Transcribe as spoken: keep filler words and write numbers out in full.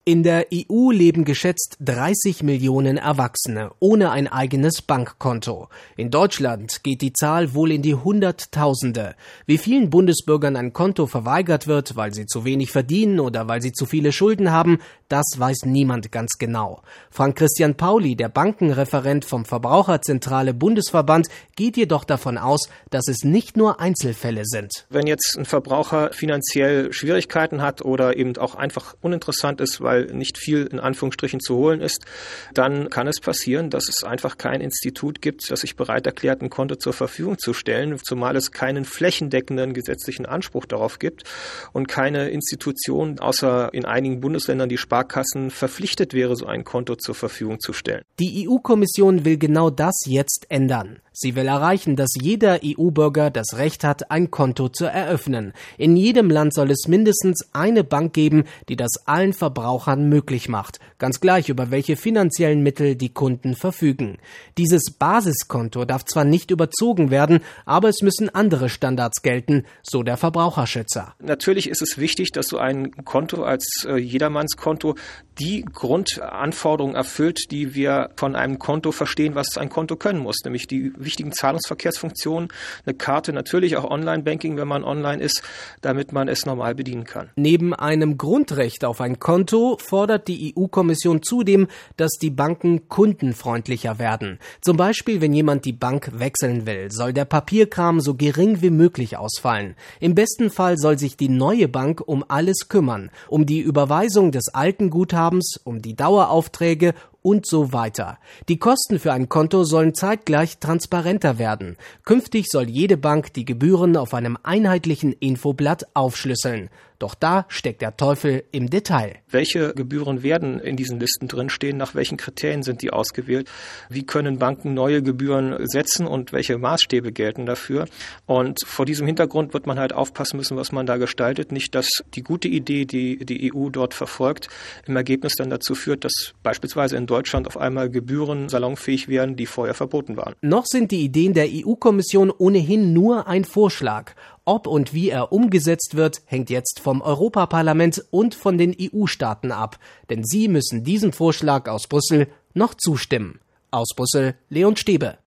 In der E U leben geschätzt dreißig Millionen Erwachsene ohne ein eigenes Bankkonto. In Deutschland geht die Zahl wohl in die Hunderttausende. Wie vielen Bundesbürgern ein Konto verweigert wird, weil sie zu wenig verdienen oder weil sie zu viele Schulden haben, das weiß niemand ganz genau. Frank-Christian Pauli, der Bankenreferent vom Verbraucherzentrale Bundesverband, geht jedoch davon aus, dass es nicht nur Einzelfälle sind. Wenn jetzt ein Verbraucher finanziell Schwierigkeiten hat oder eben auch einfach uninteressant ist, weil nicht viel in Anführungsstrichen zu holen ist, dann kann es passieren, dass es einfach kein Institut gibt, das sich bereit erklärt, ein Konto zur Verfügung zu stellen, zumal es keinen flächendeckenden gesetzlichen Anspruch darauf gibt und keine Institution, außer in einigen Bundesländern die Sparkassen, verpflichtet wäre, so ein Konto zur Verfügung zu stellen. Die E U-Kommission will genau das jetzt ändern. Sie will erreichen, dass jeder E U-Bürger das Recht hat, ein Konto zu eröffnen. In jedem Land soll es mindestens eine Bank geben, die das allen Verbrauchern möglich macht, ganz gleich über welche finanziellen Mittel die Kunden verfügen. Dieses Basiskonto darf zwar nicht überzogen werden, aber es müssen andere Standards gelten, so der Verbraucherschützer. Natürlich ist es wichtig, dass so ein Konto als äh, Jedermannskonto die Grundanforderungen erfüllt, die wir von einem Konto verstehen, was ein Konto können muss, nämlich die wichtigen Zahlungsverkehrsfunktionen, eine Karte, natürlich auch Online-Banking, wenn man online ist, damit man es normal bedienen kann. Neben einem Grundrecht auf ein Konto fordert die E U-Kommission zudem, dass die Banken kundenfreundlicher werden. Zum Beispiel, wenn jemand die Bank wechseln will, soll der Papierkram so gering wie möglich ausfallen. Im besten Fall soll sich die neue Bank um alles kümmern, um die Überweisung des alten Guthabens, um die Daueraufträge und so weiter. Die Kosten für ein Konto sollen zeitgleich transparenter werden. Künftig soll jede Bank die Gebühren auf einem einheitlichen Infoblatt aufschlüsseln. Doch da steckt der Teufel im Detail. Welche Gebühren werden in diesen Listen drinstehen? Nach welchen Kriterien sind die ausgewählt? Wie können Banken neue Gebühren setzen und welche Maßstäbe gelten dafür? Und vor diesem Hintergrund wird man halt aufpassen müssen, was man da gestaltet. Nicht, dass die gute Idee, die die E U dort verfolgt, im Ergebnis dann dazu führt, dass beispielsweise in Deutschland auf einmal Gebühren salonfähig werden, die vorher verboten waren. Noch sind die Ideen der E U-Kommission ohnehin nur ein Vorschlag. Ob und wie er umgesetzt wird, hängt jetzt vom Europaparlament und von den E U-Staaten ab. Denn sie müssen diesem Vorschlag aus Brüssel noch zustimmen. Aus Brüssel, Leon Stäbe.